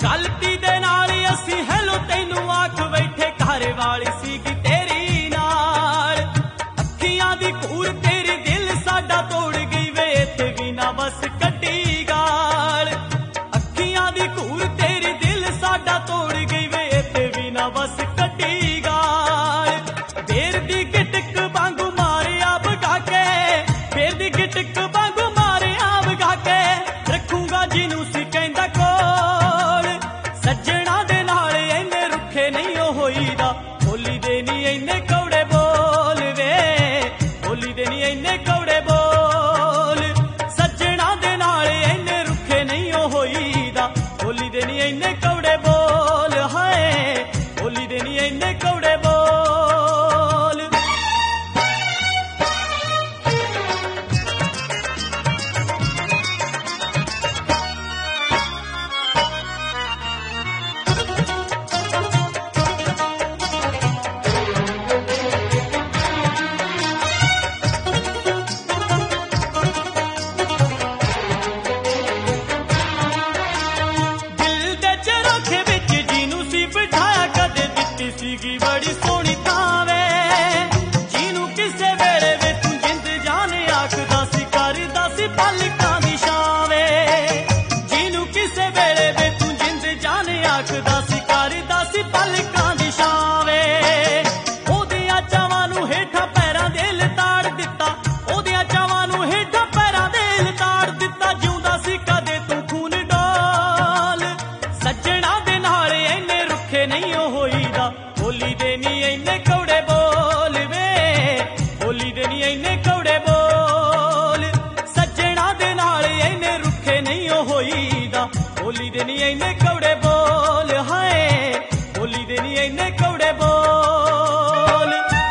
गलती दे नाल असी हैलो तैनू आख बैठे घर वाली सीगी तेरी नाल अखियां दी घूर तेरी दिल साडा तोड़ गई वे इत्थे भी ना बस कड्डी गाल अखियां दी घूर तेरी दिल साडा तोड़ गई वे इत्थे भी ना बस कड्डी गाल बेर दी गिटक वांगू मारिया भगा के बेर दी गिटक वांगू मारिया भगा के रखूंगा जिनू सी कहंदा कोल सज्जणा दे नाल इन्ने रुखे नहीं होईदा बोली दे नी इन्ने कौड़े बोल वे बोली दे नी इन्ने कौड़े बोल सज्जणा दे नाल इन्ने रुखे नहीं होईदा बोली दे नी इन्ने कौड़े बोल हाय बोली दे नी इन्ने कौड़े बोल सीगी बड़ी सोहनी थावे जीनू किसे वेले वे तू जिंद जाने आखदा सी करदा सी पलकां दी छावे जीनू किसे वेले वे तू जिंद जाने आखदा सी करदा सी पलकां दी छावे ओदियां चावां नू हेठां पैरां दे लताड़ दित्ता ओदियां चावां नू हेठां पैरां दे लताड़ दित्ता जिउंदा सी कदे तू खून डोल सज्जणा दे नाल इन्ने रुखे नहीं होईदा बोली दे नी इन्ने कौड़े बोल वे बोली दे नी इन्ने कौड़े बोल सज्जणा दे नाल इन्ने रुखे नहीं होईदा बोली दे नी इन्ने कौड़े बोल हाय बोली दे नी इन्ने कौड़े बोल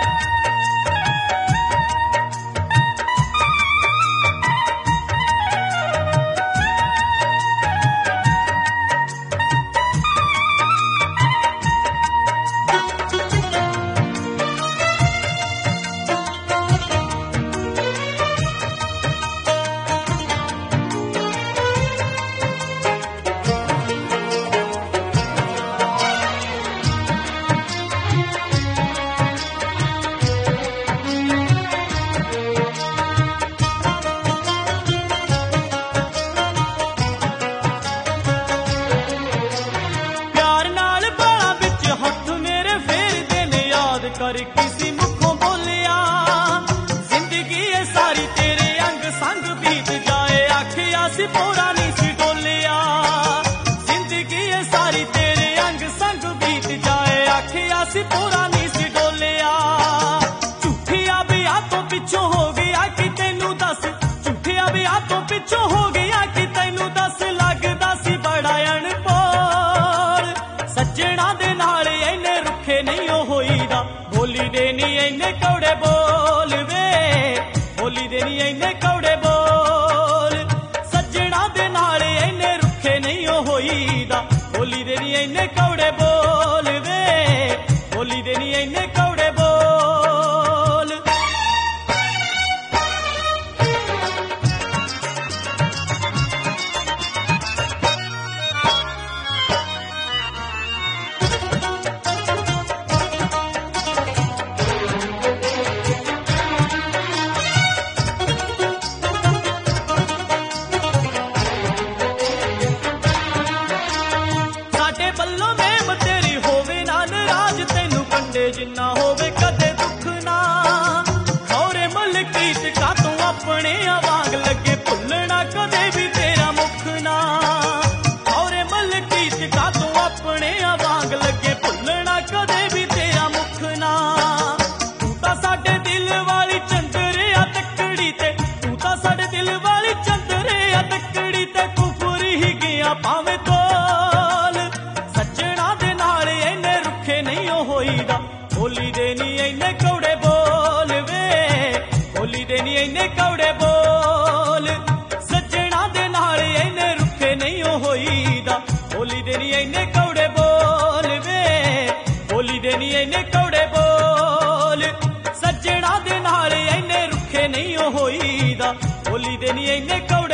कर किसी मुखों बोलिया जिंदगी है सारी तेरे अंग संग बीत जाए आखिया सी पूरा नहीं सी डोलिया जिंदगी है सारी तेरे अंग संग बीत जाए आखिया सी पूरा नहीं सी डोलिया झूठिया भी हाथों पिछों हो गया कि तैनू दस झूठिया भी हाथों पिछों हो गया कि तैनू दस लगदा सी बड़ा अनपोल सज्जणा दे नाल इन्ने रुखे नहीं होईदा बोली दे नी इन्ने कौड़े बोल वे बोली दे नी इन्ने कौड़े बोल सज्जणा दे नाल इन्ने रुखे नहीं होईदा बोली दे नी इन्ने कौड़े बोल वे बोली दे नी इन्ने कौड़े बोल जिन्ना होवे कदे दुख ना खौरे मलकीत का तू अपने आवांग लगे भुलना कदे भी तेरा मुख ना खौरे मलकीत का तू अपने आवांग लगे भुलना कदे भी तेरा मुख ना तू तां साडे दिल वाली चंदरे आ तकड़ी ते तू तां साडे दिल वाली चंदरे आ तकड़ी ते कुफर ही गया भावें तोल सज्जणा दे नाल इन्ने रुखे नहीं होईदा बोली दे नी इन्ने कौड़े बोल वे बोली दे नी इन्ने कौड़े बोल सज्जणा दे नाल इन्ने रुखे नहीं होईदा बोली दे नी इन्ने कौड़े बोल वे बोली दे नी इन्ने कौड़े बोल सज्जणा दे नाल इन्ने रुखे नहीं होईदा बोली दे नी इन्ने